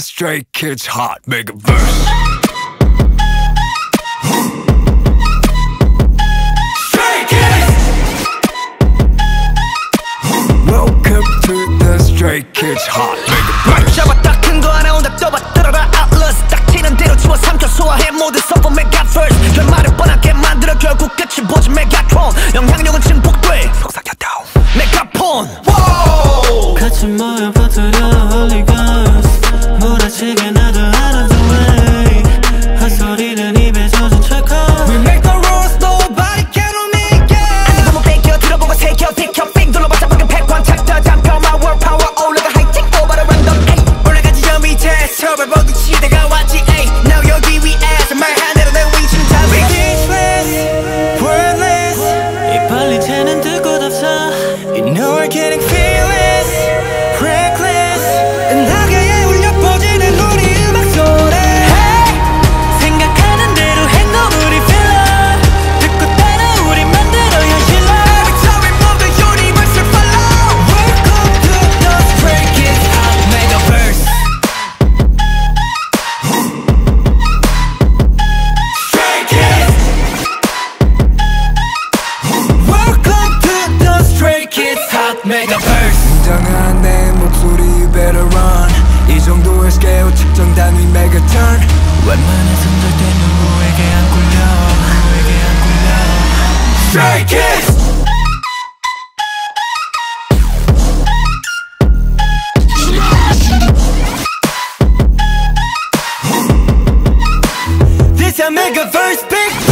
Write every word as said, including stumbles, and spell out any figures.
Stray Kids Hot Megaverse. Stray Kids! Welcome to the Stray Kids Hot Megaverse. 잡았다 큰 거 하나 온다 떠봐 들어라 Atlas 딱 치는 대로 치워 삼켜 소화해 모두 서버 Megaverse. 결말을 뻔하게 만들어 결국 끝이 보지 Megatron. 영향력은 증폭돼 속삭였다 메가폰. 같이 모여 퍼뜨려 Holy Ghost. 몰아치게 나도 out of the way. 헛소리는 입에 젖은 철컥. We make the rules nobody can make it. 아니 보면 뺏겨 들어보고 새겨 비켜 빙 둘러봤자 방금 패권 탁터 잡혀 my world power 올라가 하이팅 over the random ay. 올라가지 저 밑에 서버 모두 시대가 왔지 ay. Now 여기 위에서 말한 대로 내 위치는 다 speechless wordless. 이 빨리 채는 듣고 없어. You know we're getting fearless reckless 나게 울려 퍼지는 우리 음악 소리. Hey! 생각하는 대로 행동 우리 filler. 듣고 따라 우리 만들어 현실로. Every time we move the universe will follow. Welcome to the Stray Kids Hot Megaverse. Stray Kids. Welcome to the Stray Kids Hot Megaverse. 굉장한 내 목소리 you better run. 이 정도의 스케일 측정 단위 메가턴. 웬만해선 절대 누구에게 안 굴려. 누구에게 안 굴려. Stray Kids! This a Megaverse big